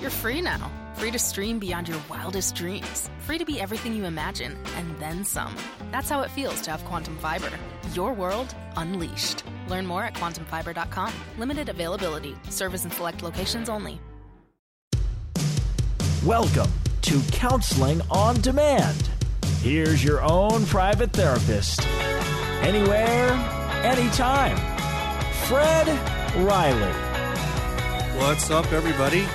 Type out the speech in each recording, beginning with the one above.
You're free now. Free to stream beyond your wildest dreams. Free to be everything you imagine, and then some. That's how it feels to have Quantum Fiber. Your world unleashed. Learn more at quantumfiber.com. Limited availability. Service in select locations only. Welcome to Counseling on Demand. Here's your own private therapist. Anywhere, anytime. Fred Riley. What's up, everybody?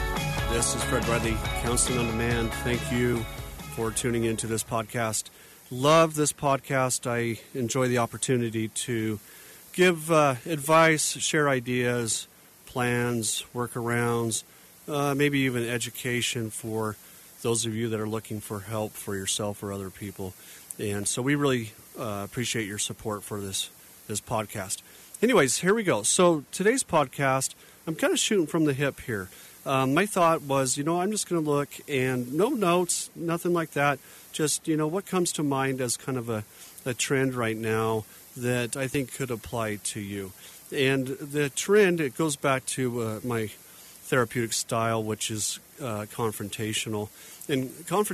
This is Fred Riley, Counseling on Demand. Thank you for tuning into this podcast. Love this podcast. I enjoy the opportunity to give advice, share ideas, plans, workarounds, maybe even education for those of you that are looking for help for yourself or other people. And so we really appreciate your support for this podcast. Anyways, here we go. So today's podcast, I'm kind of shooting from the hip here. My thought was, I'm just going to look and no notes, nothing like that. Just, what comes to mind as kind of a trend right now that I think could apply to you. And the trend, it goes back to my therapeutic style, which is confrontational. And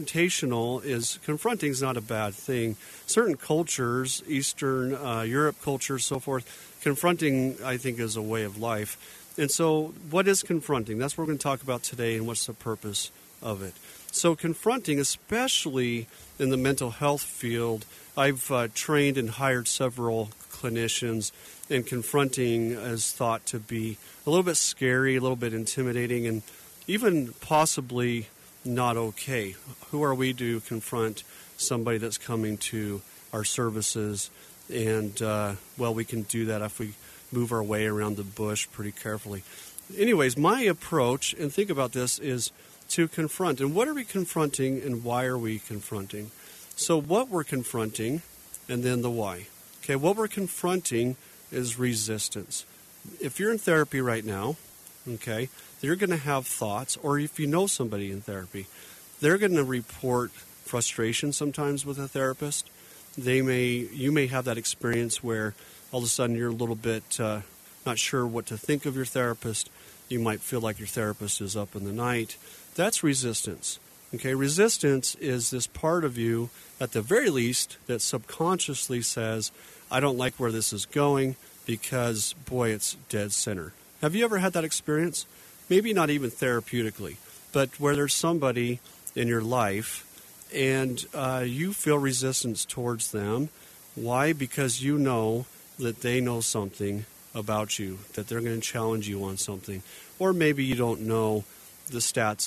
confronting is not a bad thing. Certain cultures, Eastern Europe cultures, so forth, confronting, I think, is a way of life. And so what is confronting? That's what we're going to talk about today, and what's the purpose of it. So confronting, especially in the mental health field, I've trained and hired several clinicians, and confronting is thought to be a little bit scary, a little bit intimidating, and even possibly not okay. Who are we to confront somebody that's coming to our services? And, we can do that if we move our way around the bush pretty carefully. Anyways, my approach, and think about this, is to confront. And what are we confronting, and why are we confronting? So what we're confronting, and then the why. Okay, what we're confronting is resistance. If you're in therapy right now, okay, you're going to have thoughts, or if you know somebody in therapy, they're going to report frustration sometimes with a therapist. You may have that experience where all of a sudden you're a little bit not sure what to think of your therapist. You might feel like your therapist is up in the night. That's resistance. Okay, resistance is this part of you, at the very least, that subconsciously says, I don't like where this is going because, boy, it's dead center. Have you ever had that experience? Maybe not even therapeutically, but where there's somebody in your life and you feel resistance towards them. Why? Because you know that they know something about you, that they're going to challenge you on something. Or maybe you don't know the stats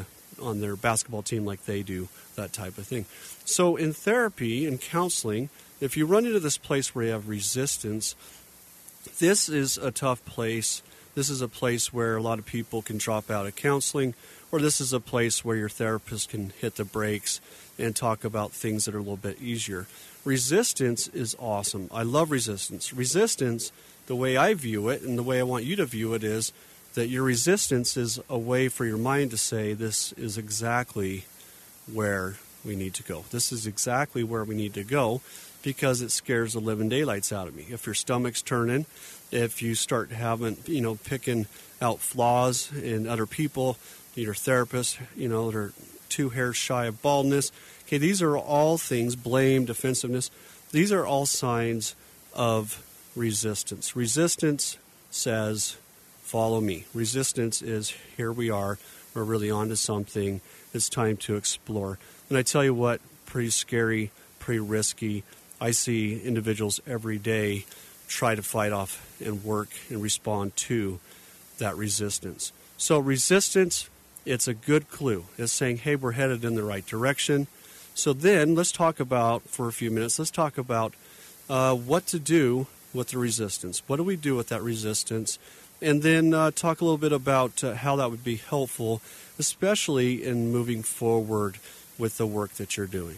on their basketball team like they do, that type of thing. So in therapy and counseling, if you run into this place where you have resistance, this is a tough place. This is a place where a lot of people can drop out of counseling, or this is a place where your therapist can hit the brakes and talk about things that are a little bit easier. Resistance is awesome. I love resistance. Resistance, the way I view it and the way I want you to view it, is that your resistance is a way for your mind to say, this is exactly where we need to go. This is exactly where we need to go, because it scares the living daylights out of me. If your stomach's turning, if you start picking out flaws in other people, your therapist, they're 2 hairs shy of baldness. Okay, these are all things, blame, defensiveness. These are all signs of resistance. Resistance says, follow me. Resistance is, here we are. We're really onto something. It's time to explore. And I tell you what, pretty scary, pretty risky. I see individuals every day try to fight off and work and respond to that resistance. So resistance, it's a good clue. It's saying, hey, we're headed in the right direction. So then let's talk about, for a few minutes, what to do with the resistance. What do we do with that resistance? And then talk a little bit about how that would be helpful, especially in moving forward with the work that you're doing.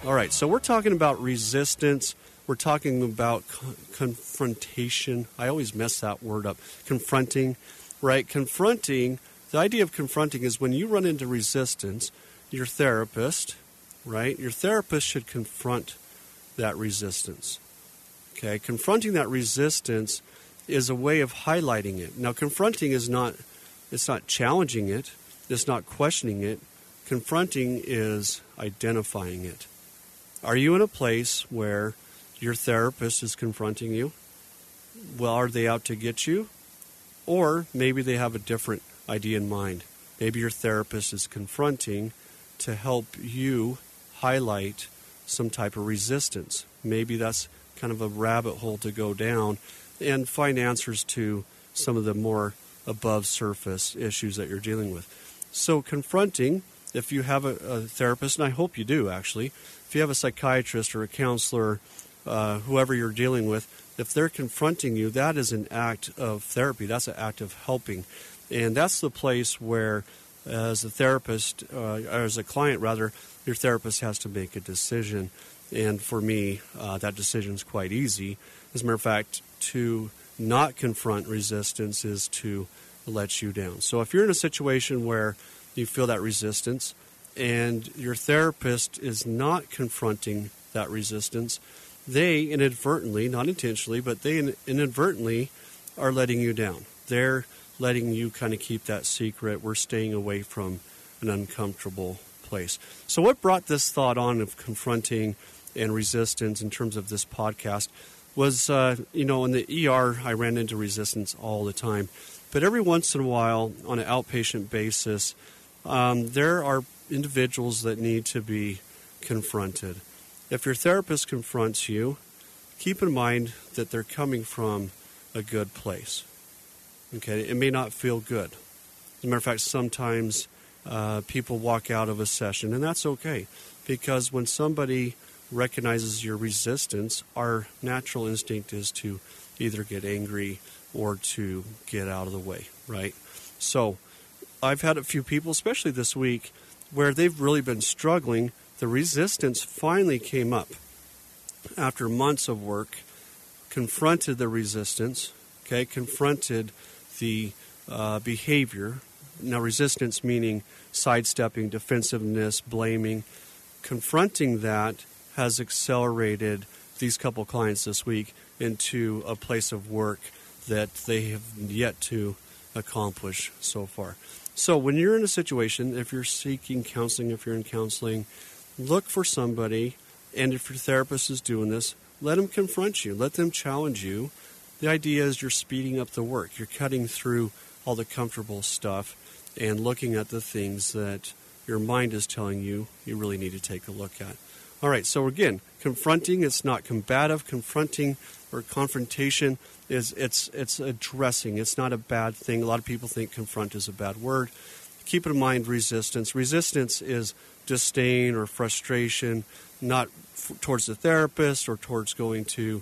All right, so we're talking about resistance. We're talking about confrontation. I always mess that word up. Confronting, right? Confronting, the idea of confronting is when you run into resistance, your therapist, right? Your therapist should confront that resistance. Okay, confronting that resistance is a way of highlighting it. Now, confronting is not, it's not challenging it. It's not questioning it. Confronting is identifying it. Are you in a place where your therapist is confronting you? Well, are they out to get you? Or maybe they have a different idea in mind. Maybe your therapist is confronting to help you highlight some type of resistance. Maybe that's kind of a rabbit hole to go down and find answers to some of the more above surface issues that you're dealing with. So confronting, if you have a therapist, and I hope you do actually, if you have a psychiatrist or a counselor, whoever you're dealing with, if they're confronting you, that is an act of therapy. That's an act of helping. And that's the place where, as a therapist, or as a client rather, your therapist has to make a decision. And for me, that decision is quite easy. As a matter of fact, to not confront resistance is to let you down. So if you're in a situation where you feel that resistance and your therapist is not confronting that resistance, they inadvertently, not intentionally, but they inadvertently are letting you down. They're letting you kind of keep that secret. We're staying away from an uncomfortable place. So what brought this thought on of confronting and resistance in terms of this podcast was, in the ER, I ran into resistance all the time. But every once in a while, on an outpatient basis, there are individuals that need to be confronted. If your therapist confronts you, keep in mind that they're coming from a good place. Okay, it may not feel good. As a matter of fact, sometimes people walk out of a session, and that's okay, because when somebody recognizes your resistance, our natural instinct is to either get angry or to get out of the way, right? So I've had a few people, especially this week, where they've really been struggling. The resistance finally came up after months of work, confronted the resistance, confronted the behavior. Now, resistance meaning sidestepping, defensiveness, blaming. Confronting that has accelerated these couple clients this week into a place of work that they have yet to accomplish so far. So when you're in a situation, if you're seeking counseling, if you're in counseling, look for somebody, and if your therapist is doing this, let them confront you. Let them challenge you. The idea is you're speeding up the work. You're cutting through all the comfortable stuff and looking at the things that your mind is telling you you really need to take a look at. All right, so again, confronting, it's not combative. Confronting or confrontation is it's addressing. It's not a bad thing. A lot of people think confront is a bad word. Keep in mind resistance. Resistance is disdain or frustration, not towards the therapist or towards going to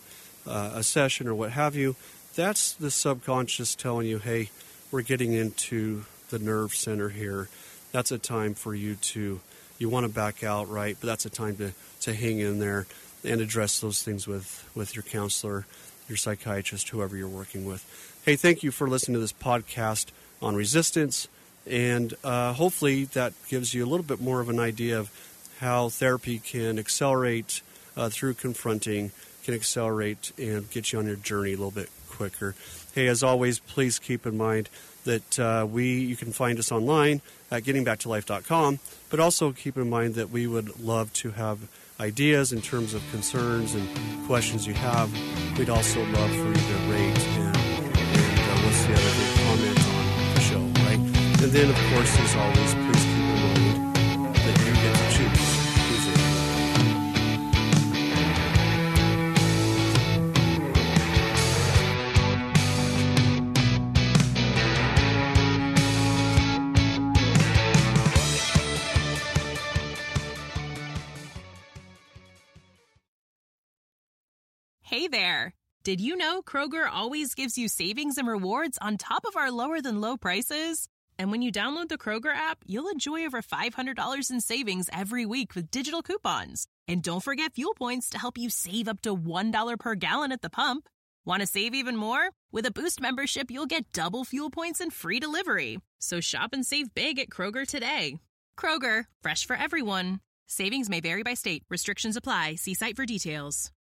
a session or what have you. That's the subconscious telling you, hey, we're getting into the nerve center here. That's a time for you you want to back out, right? But that's a time to hang in there and address those things with your counselor, your psychiatrist, whoever you're working with. Hey, thank you for listening to this podcast on resistance, and hopefully that gives you a little bit more of an idea of how therapy can accelerate through confronting, can accelerate and get you on your journey a little bit quicker. Hey, as always, please keep in mind that you can find us online at gettingbacktolife.com, but also keep in mind that we would love to have ideas in terms of concerns and questions you have. We'd also love for you to rate and what's the other thing, comment on the show, right? And then, of course, as always, please keep in mind that you get to choose who's in. Hey there! Did you know Kroger always gives you savings and rewards on top of our lower-than-low prices? And when you download the Kroger app, you'll enjoy over $500 in savings every week with digital coupons. And don't forget fuel points to help you save up to $1 per gallon at the pump. Want to save even more? With a Boost membership, you'll get double fuel points and free delivery. So shop and save big at Kroger today. Kroger, fresh for everyone. Savings may vary by state. Restrictions apply. See site for details.